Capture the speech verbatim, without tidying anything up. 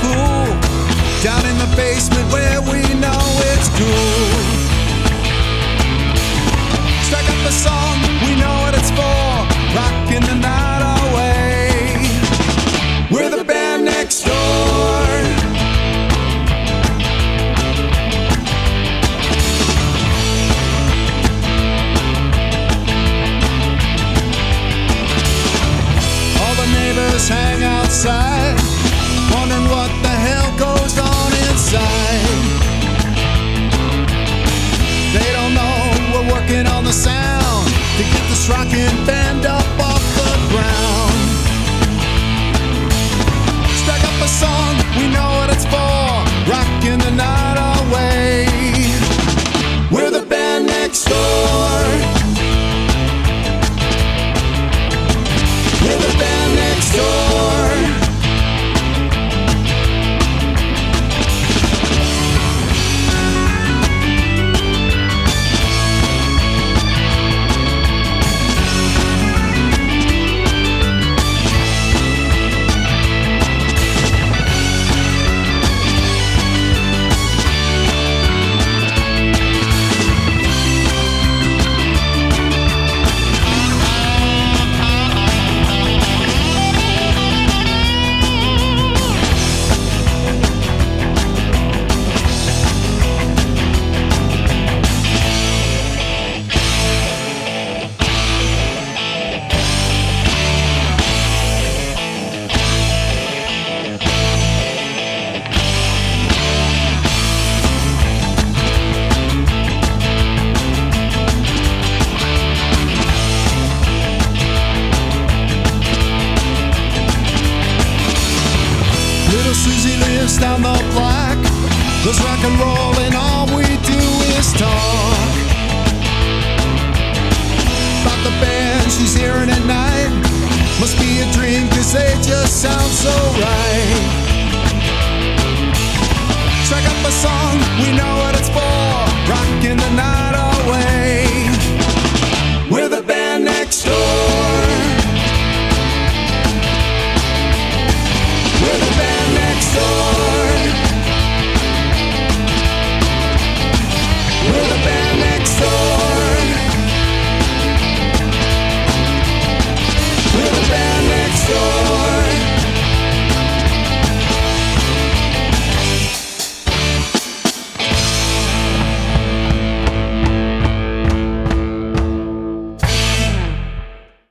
fool down in the basement where we know it's cool. Strike up a song, we know what it's for, rocking the night away. We're the band next door. All the neighbors hang outside, wondering what the hell goes on inside. They don't know we're working on the sound to get this rockin' band up off the ground. Strike up a song, we know what it's for, rocking the night away. We're the band next door. We're the band next door. Little Susie lives down the block, does rock and roll and all we do is talk about the band she's hearing at night. Must be a dream cause they just sound so right. Strike up a song, we know what it's for, rocking the night